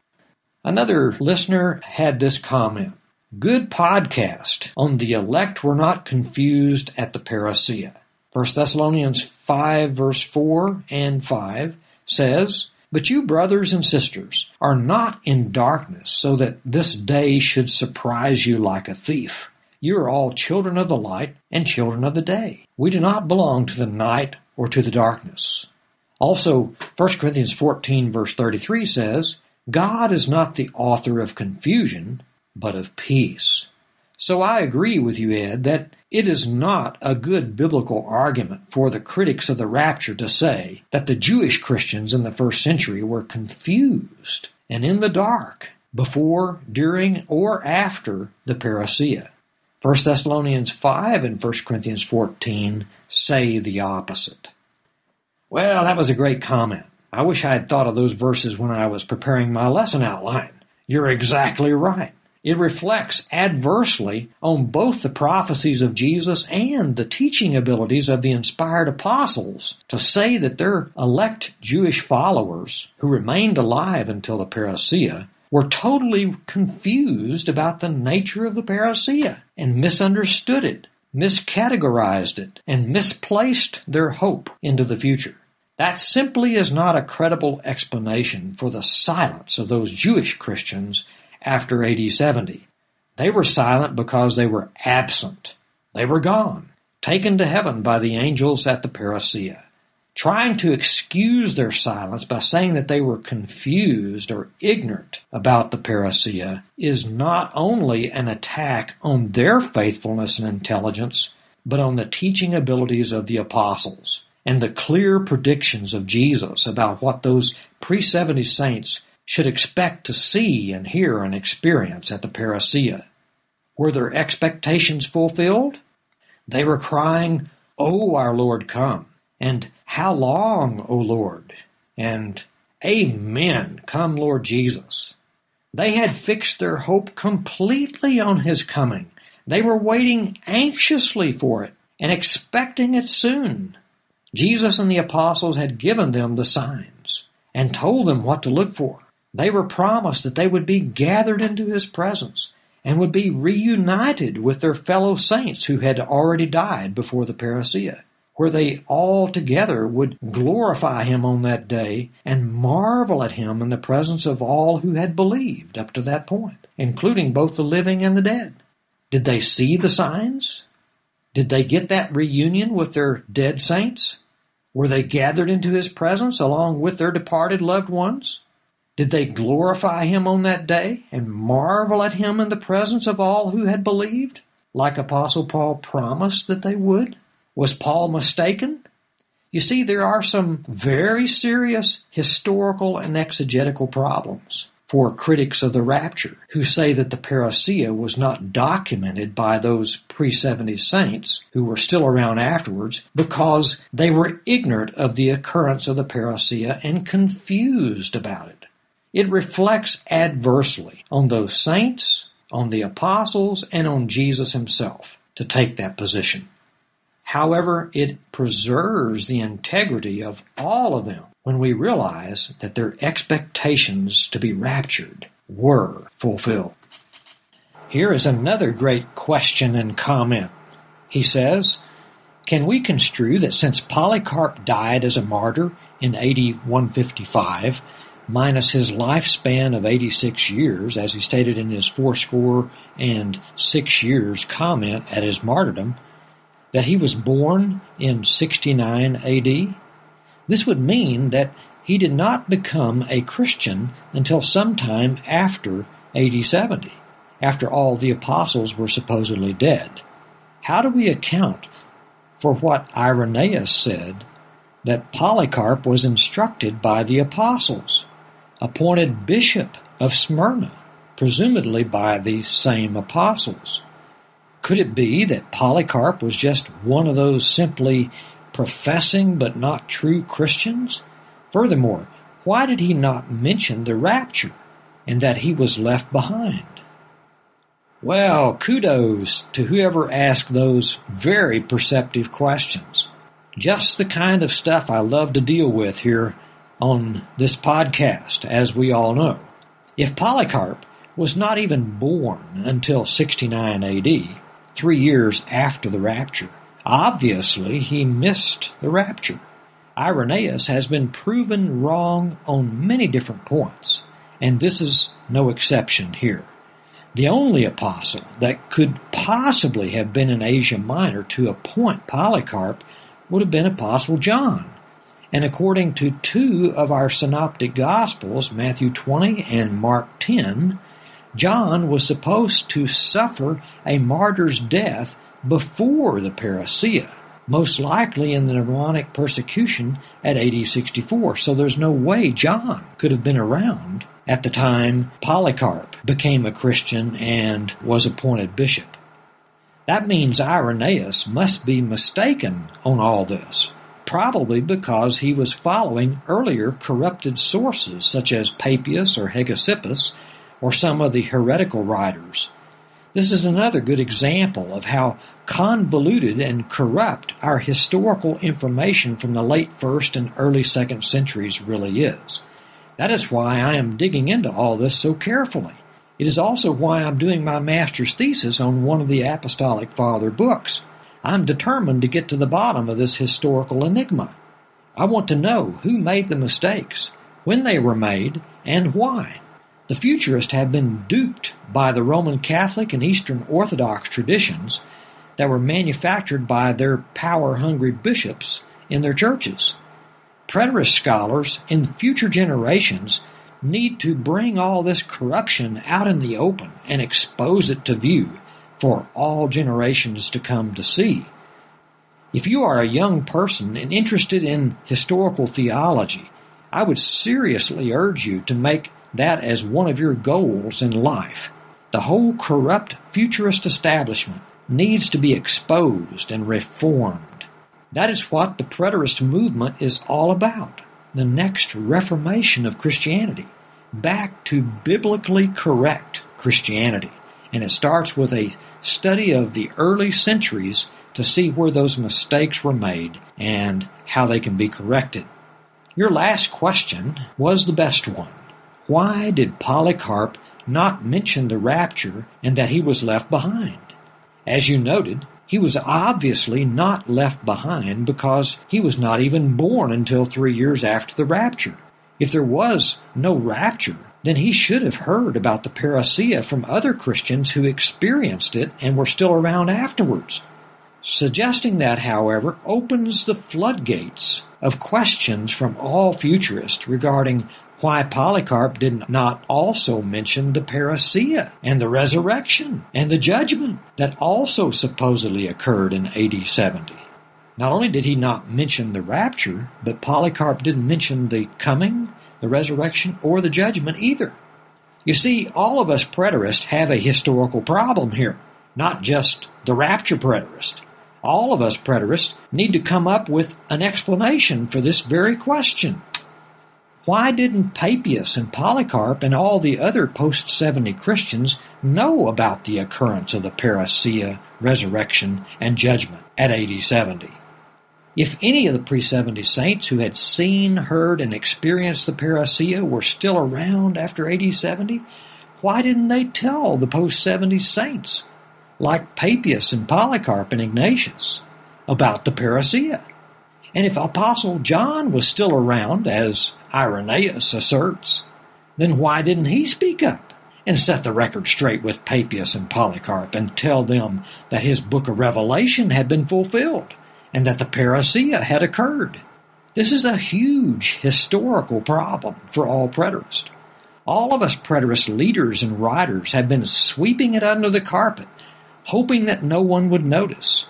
[SPEAKER 2] Another listener had this comment. Good podcast on the elect were not confused at the parousia. 1 Thessalonians 5 verse 4 and 5 says, But you, brothers and sisters, are not in darkness, so that this day should surprise you like a thief. You are all children of the light and children of the day. We do not belong to the night or to the darkness. Also, 1 Corinthians 14 verse 33 says, God is not the author of confusion, but of peace. So I agree with you, Ed, that it is not a good biblical argument for the critics of the rapture to say that the Jewish Christians in the first century were confused and in the dark before, during, or after the parousia. 1 Thessalonians 5 and 1 Corinthians 14 say the opposite. Well, that was a great comment. I wish I had thought of those verses when I was preparing my lesson outline. You're exactly right. It reflects adversely on both the prophecies of Jesus and the teaching abilities of the inspired apostles to say that their elect Jewish followers, who remained alive until the parousia, were totally confused about the nature of the parousia and misunderstood it, miscategorized it, and misplaced their hope into the future. That simply is not a credible explanation for the silence of those Jewish Christians after AD 70. They were silent because they were absent. They were gone, taken to heaven by the angels at the parousia. Trying to excuse their silence by saying that they were confused or ignorant about the parousia is not only an attack on their faithfulness and intelligence, but on the teaching abilities of the apostles and the clear predictions of Jesus about what those pre-70 saints should expect to see and hear and experience at the parousia. Were their expectations fulfilled? They were crying, "O our Lord, come," and "How long, O Lord?" and "Amen, come Lord Jesus." They had fixed their hope completely on His coming. They were waiting anxiously for it and expecting it soon. Jesus and the apostles had given them the signs and told them what to look for. They were promised that they would be gathered into His presence and would be reunited with their fellow saints who had already died before the parousia, where they all together would glorify Him on that day and marvel at Him in the presence of all who had believed up to that point, including both the living and the dead. Did they see the signs? Did they get that reunion with their dead saints? Were they gathered into His presence along with their departed loved ones? Did they glorify Him on that day and marvel at Him in the presence of all who had believed, like Apostle Paul promised that they would? Was Paul mistaken? You see, there are some very serious historical and exegetical problems for critics of the rapture who say that the parousia was not documented by those pre-70 saints who were still around afterwards because they were ignorant of the occurrence of the parousia and confused about it. It reflects adversely on those saints, on the apostles, and on Jesus Himself to take that position. However, it preserves the integrity of all of them when we realize that their expectations to be raptured were fulfilled. Here is another great question and comment. He says, can we construe that since Polycarp died as a martyr in AD 155, minus his lifespan of 86 years, as he stated in his 86 years comment at his martyrdom, that he was born in 69 AD? This would mean that he did not become a Christian until sometime after AD 70, after all the apostles were supposedly dead. How do we account for what Irenaeus said, that Polycarp was instructed by the apostles, appointed bishop of Smyrna, presumably by the same apostles? Could it be that Polycarp was just one of those simply professing but not true Christians? Furthermore, why did he not mention the rapture and that he was left behind? Well, kudos to whoever asked those very perceptive questions. Just the kind of stuff I love to deal with here on this podcast, as we all know. If Polycarp was not even born until 69 AD, 3 years after the rapture, obviously he missed the rapture. Irenaeus has been proven wrong on many different points, and this is no exception here. The only apostle that could possibly have been in Asia Minor to appoint Polycarp would have been Apostle John. And according to 2 of our synoptic Gospels, Matthew 20 and Mark 10, John was supposed to suffer a martyr's death before the parousia, most likely in the Neronic persecution at AD 64. So there's no way John could have been around at the time Polycarp became a Christian and was appointed bishop. That means Irenaeus must be mistaken on all this, probably because he was following earlier corrupted sources such as Papias or Hegesippus or some of the heretical writers. This is another good example of how convoluted and corrupt our historical information from the late 1st and early 2nd centuries really is. That is why I am digging into all this so carefully. It is also why I'm doing my master's thesis on one of the Apostolic Father books. I'm determined to get to the bottom of this historical enigma. I want to know who made the mistakes, when they were made, and why. The futurists have been duped by the Roman Catholic and Eastern Orthodox traditions that were manufactured by their power-hungry bishops in their churches. Preterist scholars in future generations need to bring all this corruption out in the open and expose it to view for all generations to come to see. If you are a young person and interested in historical theology, I would seriously urge you to make that as one of your goals in life. The whole corrupt futurist establishment needs to be exposed and reformed. That is what the preterist movement is all about, the next reformation of Christianity, back to biblically correct Christianity. And it starts with a study of the early centuries to see where those mistakes were made and how they can be corrected. Your last question was the best one. Why did Polycarp not mention the rapture and that he was left behind? As you noted, he was obviously not left behind because he was not even born until 3 years after the rapture. If there was no rapture, then he should have heard about the parousia from other Christians who experienced it and were still around afterwards. Suggesting that, however, opens the floodgates of questions from all futurists regarding why Polycarp did not also mention the parousia and the resurrection and the judgment that also supposedly occurred in AD 70. Not only did he not mention the rapture, but Polycarp didn't mention the coming, the resurrection, or the judgment either. You see, all of us preterists have a historical problem here, not just the rapture preterist. All of us preterists need to come up with an explanation for this very question. Why didn't Papias and Polycarp and all the other post-70 Christians know about the occurrence of the parousia, resurrection, and judgment at AD 70? If any of the pre-70 saints who had seen, heard, and experienced the parousia were still around after AD 70, why didn't they tell the post-70 saints, like Papias and Polycarp and Ignatius, about the parousia? And if Apostle John was still around, as Irenaeus asserts, then why didn't he speak up and set the record straight with Papias and Polycarp and tell them that his book of Revelation had been fulfilled and that the parousia had occurred? This is a huge historical problem for all preterists. All of us preterist leaders and writers have been sweeping it under the carpet, hoping that no one would notice.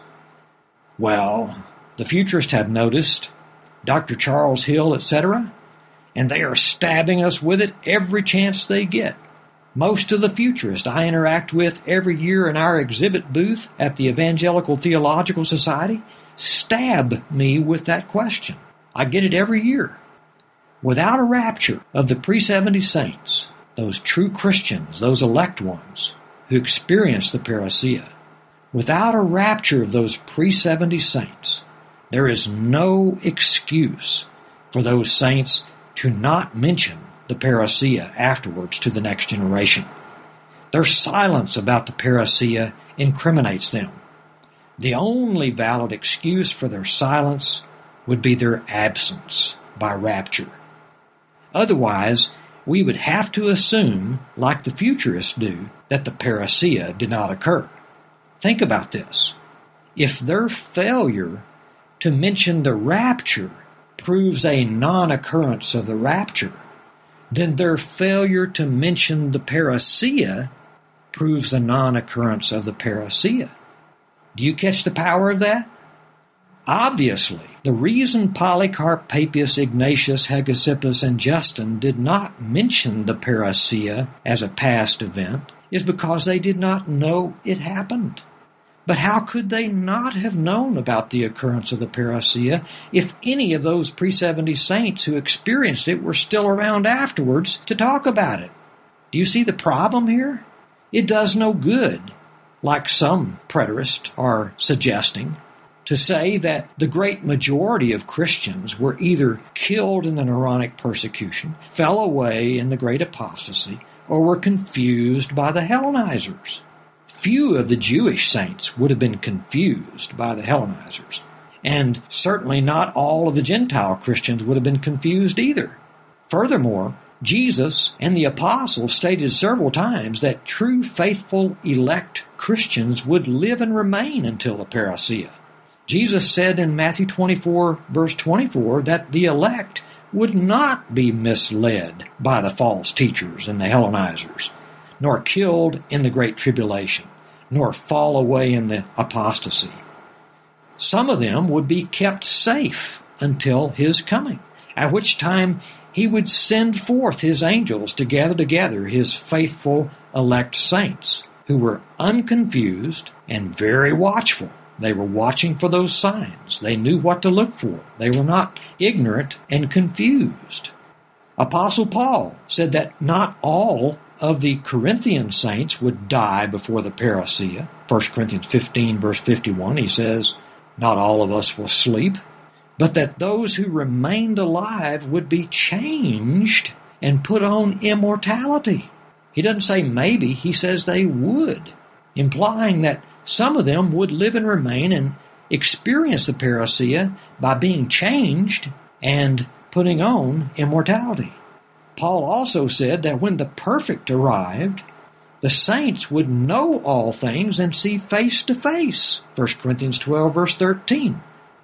[SPEAKER 2] Well, the futurists have noticed, Dr. Charles Hill, etc., and they are stabbing us with it every chance they get. Most of the futurists I interact with every year in our exhibit booth at the Evangelical Theological Society stab me with that question. I get it every year. Without a rapture of the pre-70 saints, those true Christians, those elect ones who experienced the parousia, without a rapture of those pre-70 saints, there is no excuse for those saints to not mention the parousia afterwards to the next generation. Their silence about the parousia incriminates them. The only valid excuse for their silence would be their absence by rapture. Otherwise, we would have to assume, like the futurists do, that the parousia did not occur. Think about this. If their failure to mention the rapture proves a non-occurrence of the rapture, then their failure to mention the parousia proves a non-occurrence of the parousia. Do you catch the power of that? Obviously, the reason Polycarp, Papias, Ignatius, Hegesippus, and Justin did not mention the parousia as a past event is because they did not know it happened. But how could they not have known about the occurrence of the parousia if any of those pre-70 saints who experienced it were still around afterwards to talk about it? Do you see the problem here? It does no good, like some preterists are suggesting, to say that the great majority of Christians were either killed in the Neronic persecution, fell away in the great apostasy, or were confused by the Hellenizers. Few of the Jewish saints would have been confused by the Hellenizers, and certainly not all of the Gentile Christians would have been confused either. Furthermore, Jesus and the apostles stated several times that true, faithful, elect Christians would live and remain until the parousia. Jesus said in Matthew 24, verse 24, that the elect would not be misled by the false teachers and the Hellenizers, nor killed in the great tribulation, nor fall away in the apostasy. Some of them would be kept safe until his coming, at which time he would send forth his angels to gather together his faithful elect saints, who were unconfused and very watchful. They were watching for those signs. They knew what to look for. They were not ignorant and confused. Apostle Paul said that not all of the Corinthian saints would die before the parousia. 1 Corinthians 15, verse 51, he says, not all of us will sleep, but that those who remained alive would be changed and put on immortality. He doesn't say maybe, he says they would, implying that some of them would live and remain and experience the parousia by being changed and putting on immortality. Paul also said that when the perfect arrived, the saints would know all things and see face to face. 1 Corinthians 12, verse 13.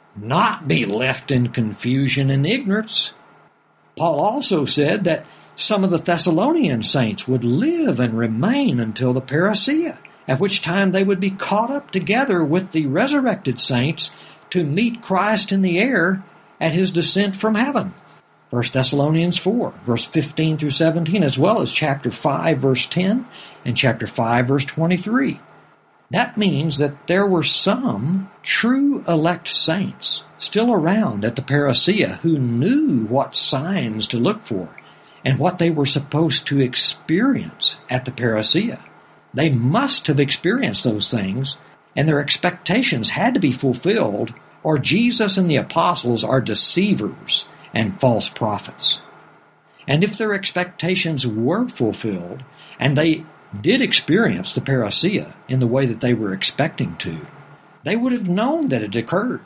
[SPEAKER 2] Not be left in confusion and ignorance. Paul also said that some of the Thessalonian saints would live and remain until the parousia, at which time they would be caught up together with the resurrected saints to meet Christ in the air at his descent from heaven. 1 Thessalonians 4, verse 15 through 17, as well as chapter 5, verse 10, and chapter 5, verse 23. That means that there were some true elect saints still around at the parousia who knew what signs to look for and what they were supposed to experience at the parousia. They must have experienced those things, and their expectations had to be fulfilled, or Jesus and the apostles are deceivers and false prophets. And if their expectations were fulfilled, and they did experience the parousia in the way that they were expecting to, they would have known that it occurred,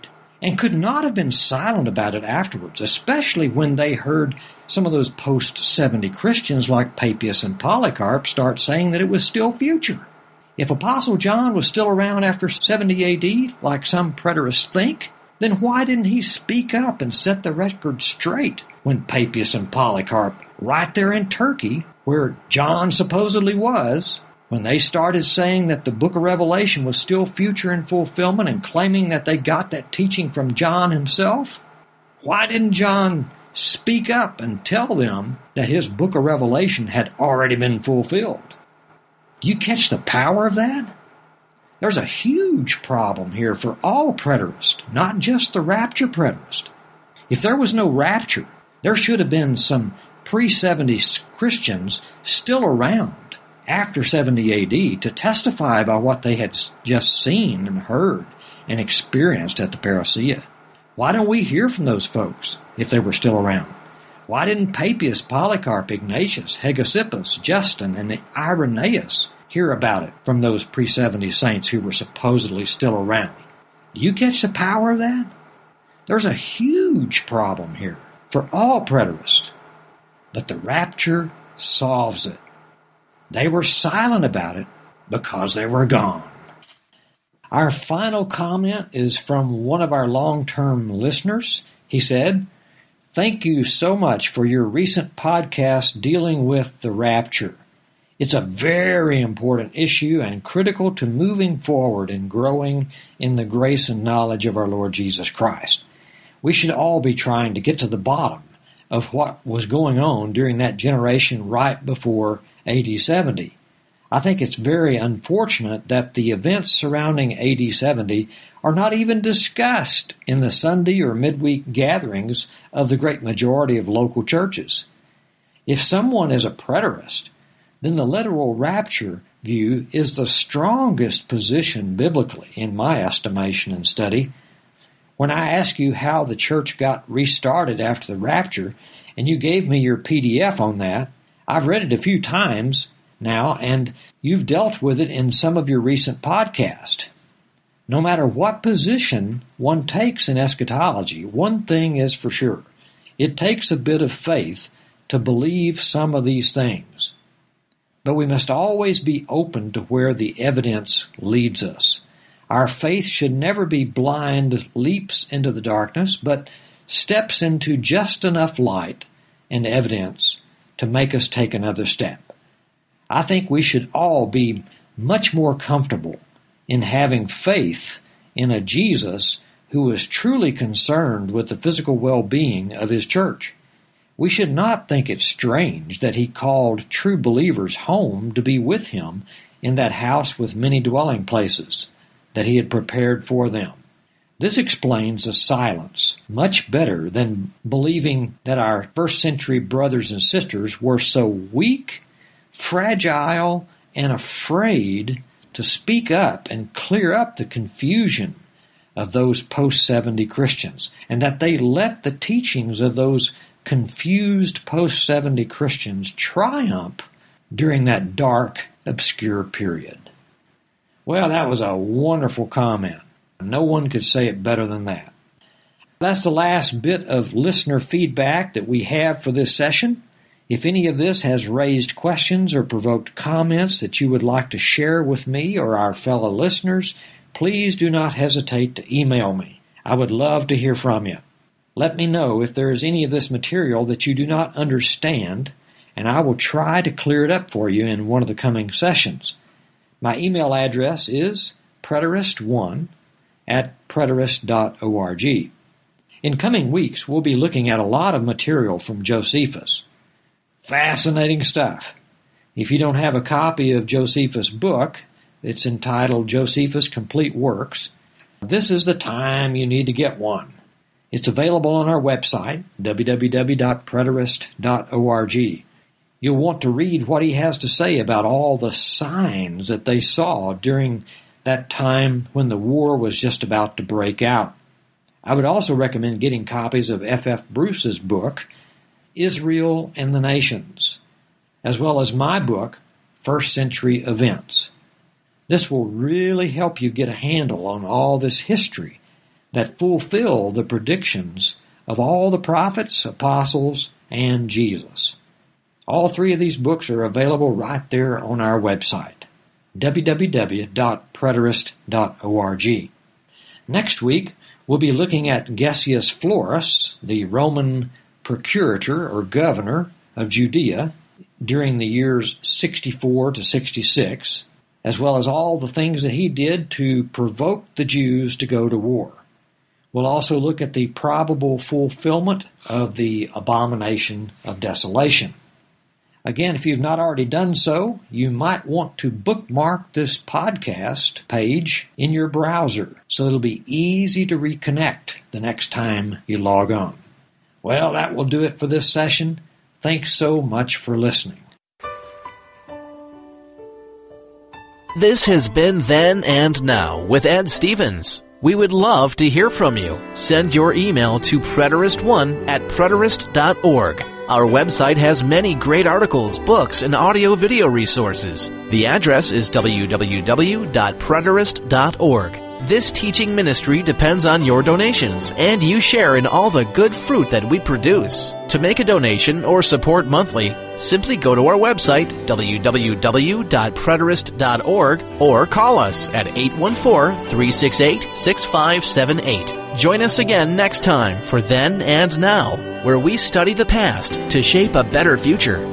[SPEAKER 2] and could not have been silent about it afterwards, especially when they heard some of those post-70 Christians like Papias and Polycarp start saying that it was still future. If Apostle John was still around after 70 AD, like some preterists think, then why didn't he speak up and set the record straight when Papias and Polycarp, right there in Turkey, where John supposedly was, when they started saying that the book of Revelation was still future in fulfillment and claiming that they got that teaching from John himself? Why didn't John speak up and tell them that his book of Revelation had already been fulfilled? Do you catch the power of that? There's a huge problem here for all preterists, not just the rapture preterist. If there was no rapture, there should have been some pre-70 Christians still around after 70 AD to testify about what they had just seen and heard and experienced at the parousia. Why don't we hear from those folks if they were still around? Why didn't Papias, Polycarp, Ignatius, Hegesippus, Justin, and Irenaeus hear about it from those pre-70 saints who were supposedly still around? Do you catch the power of that? There's a huge problem here for all preterists, but the rapture solves it. They were silent about it because they were gone. Our final comment is from one of our long-term listeners. He said, "Thank you so much for your recent podcast dealing with the rapture. It's a very important issue and critical to moving forward and growing in the grace and knowledge of our Lord Jesus Christ. We should all be trying to get to the bottom of what was going on during that generation right before AD 70. I think it's very unfortunate that the events surrounding AD 70 are not even discussed in the Sunday or midweek gatherings of the great majority of local churches. If someone is a preterist, then the literal rapture view is the strongest position biblically, in my estimation and study. When I ask you how the church got restarted after the rapture, and you gave me your PDF on that, I've read it a few times now, and you've dealt with it in some of your recent podcasts. No matter what position one takes in eschatology, one thing is for sure. It takes a bit of faith to believe some of these things. But we must always be open to where the evidence leads us. Our faith should never be blind leaps into the darkness, but steps into just enough light and evidence to make us take another step. I think we should all be much more comfortable in having faith in a Jesus who is truly concerned with the physical well-being of his church. We should not think it strange that he called true believers home to be with him in that house with many dwelling places that he had prepared for them. This explains the silence much better than believing that our first-century brothers and sisters were so weak, fragile, and afraid to speak up and clear up the confusion of those post-70 Christians, and that they let the teachings of those confused post-70 Christians triumph during that dark, obscure period. Well, that was a wonderful comment. No one could say it better than that. That's the last bit of listener feedback that we have for this session. If any of this has raised questions or provoked comments that you would like to share with me or our fellow listeners, please do not hesitate to email me. I would love to hear from you. Let me know if there is any of this material that you do not understand, and I will try to clear it up for you in one of the coming sessions. My email address is preterist1@preterist.org. In coming weeks, we'll be looking at a lot of material from Josephus. Fascinating stuff. If you don't have a copy of Josephus' book, it's entitled Josephus' Complete Works, this is the time you need to get one. It's available on our website, www.preterist.org. You'll want to read what he has to say about all the signs that they saw during that time when the war was just about to break out. I would also recommend getting copies of F.F. Bruce's book, Israel and the Nations, as well as my book, First Century Events. This will really help you get a handle on all this history that fulfill the predictions of all the prophets, apostles, and Jesus. All three of these books are available right there on our website, www.preterist.org. Next week, we'll be looking at Gessius Florus, the Roman procurator or governor of Judea during the years 64 to 66, as well as all the things that he did to provoke the Jews to go to war. We'll also look at the probable fulfillment of the abomination of desolation. Again, if you've not already done so, you might want to bookmark this podcast page in your browser so it'll be easy to reconnect the next time you log on. Well, that will do it for this session. Thanks so much for listening.
[SPEAKER 1] This has been Then and Now with Ed Stevens. We would love to hear from you. Send your email to preterist1@preterist.org. Our website has many great articles, books, and audio-video resources. The address is www.preterist.org. This teaching ministry depends on your donations, and you share in all the good fruit that we produce. To make a donation or support monthly, simply go to our website, www.preterist.org, or call us at 814-368-6578. Join us again next time for Then and Now, where we study the past to shape a better future.